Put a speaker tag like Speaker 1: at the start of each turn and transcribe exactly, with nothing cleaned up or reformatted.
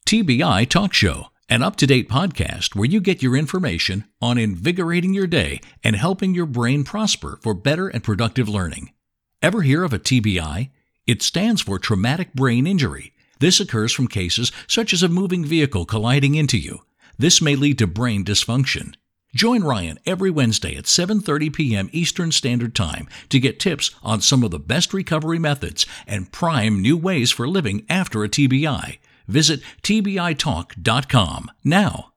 Speaker 1: T B I Talk Show, an up-to-date podcast where you get your information on invigorating your day and helping your brain prosper for better and productive learning. Ever hear of a T B I? It stands for traumatic brain injury. This occurs from cases such as a moving vehicle colliding into you. This may lead to brain dysfunction. Join Ryan every Wednesday at seven thirty p.m. Eastern Standard Time to get tips on some of the best recovery methods and prime new ways for living after a T B I. Visit T B I talk dot com now.